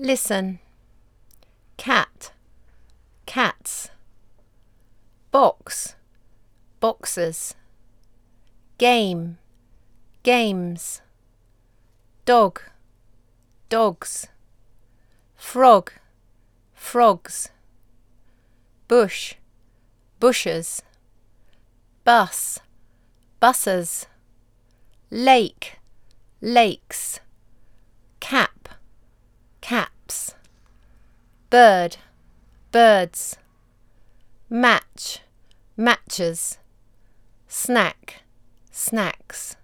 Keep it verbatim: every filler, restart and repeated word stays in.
Listen. Cat, cats. Box, boxes. Game, games. Dog, dogs. Frog, frogs. Bush, bushes. Bus, buses. Lake, lakes. Cap, caps. Bird, birds. Match, matches. Snack, snacks.